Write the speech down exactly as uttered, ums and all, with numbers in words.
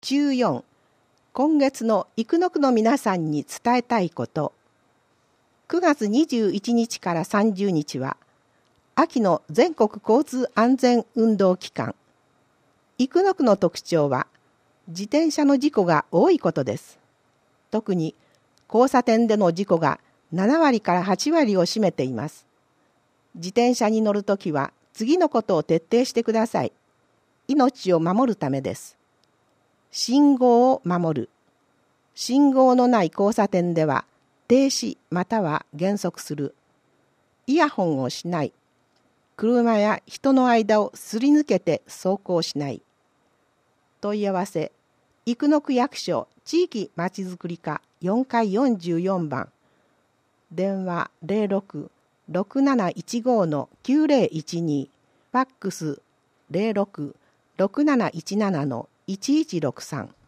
じゅうよん、今月の生野区の皆さんに伝えたいこと。くがつにじゅういちにちからさんじゅうにちは、秋の全国交通安全運動期間。生野区の特徴は、自転車の事故が多いことです。特に、交差点での事故がななわりからはちわりを占めています。自転車に乗るときは、次のことを徹底してください。命を守るためです。信号を守る。信号のない交差点では停止または減速する。イヤホンをしない。車や人の間をすり抜けて走行しない。問い合わせ、生野区役所地域まちづくり課よんかいよんじゅうよんばん。電話 ゼロろく ろくなないちご のきゅうぜろいちに。ファックス ゼロろく ろくなないちなな のいちいちろくさん。